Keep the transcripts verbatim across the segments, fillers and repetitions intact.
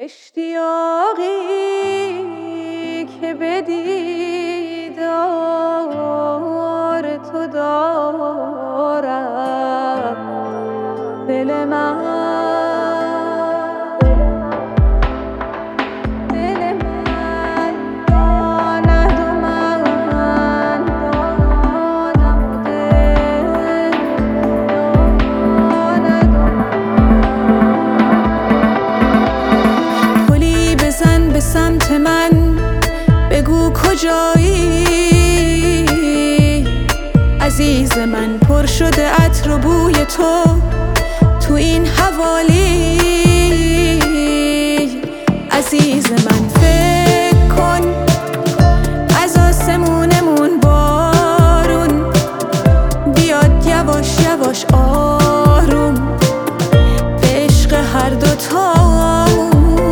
اشتیاقی که به دیدار تو دارد دل من، دل من داند و من دانم و دل داند و گلی بزن به سمت من، بگو کجایی عزیز من، پر شده عطر و بوی تو تو این حوالی. عزیز من فکر کن از آسمونمون بارون بیاد یواش یواش آروم به عشق هر دوتامون.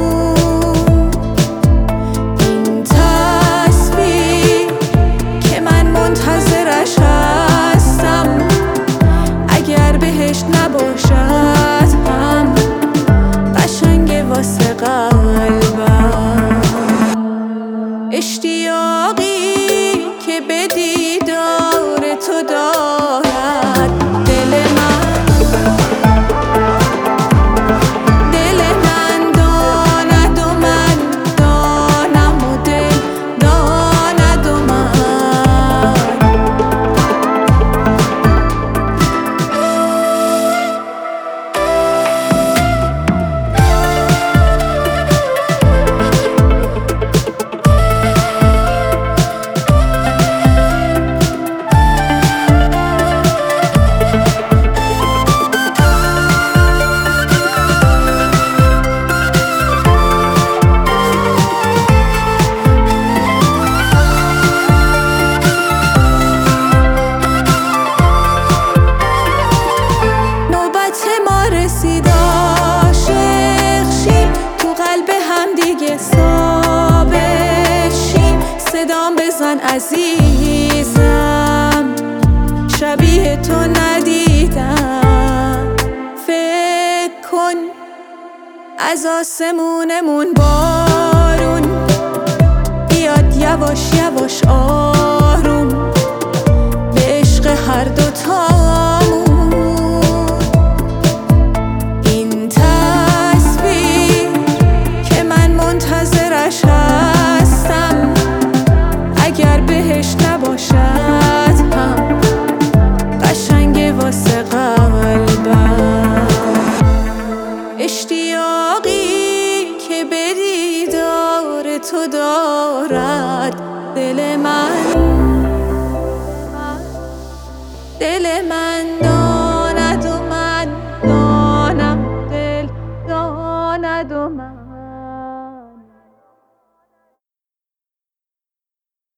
این تصویر که من منتظرش هستم، اگر بهش نباشد هم قشنگه واسه قلبم. اشتیاقی که به دیدار تو دارد دل من، دل من داند و من دانم و دل داند و من. رسید عاشق شیم، تو قلب هم دیگه ثابت شیم. صدام بزن عزیزم، شبیه تو ندیدم. فکر کن از آسمونمون بارون بیاد یواش یواش آروم به عشق هر دوتامون. منتظرش هستم، اگر بهش نباشد هم قشنگه واسه قلبم. اشتیاقی که به دیدار تو دارد دل من، دل من داند و من دانم، دل داند و من.